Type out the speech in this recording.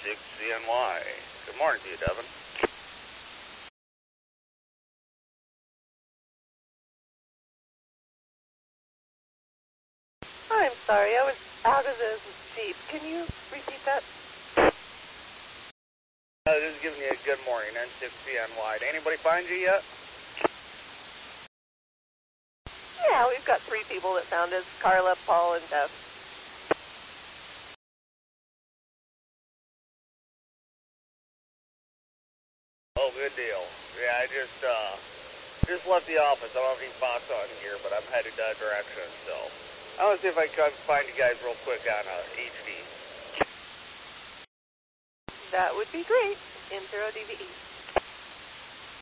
6CNY. Good morning to you, Devin. I'm sorry, I was out of the Jeep. Can you repeat that? Just giving you a good morning, N6CNY. Did anybody find you yet? Yeah, we've got 3 people that found us, Carla, Paul, and Beth. Oh, good deal. Yeah, I just left the office. I don't have any bots on here, but I'm headed that direction, so I want to see if I can find you guys real quick on HD. That would be great. Intro DVE.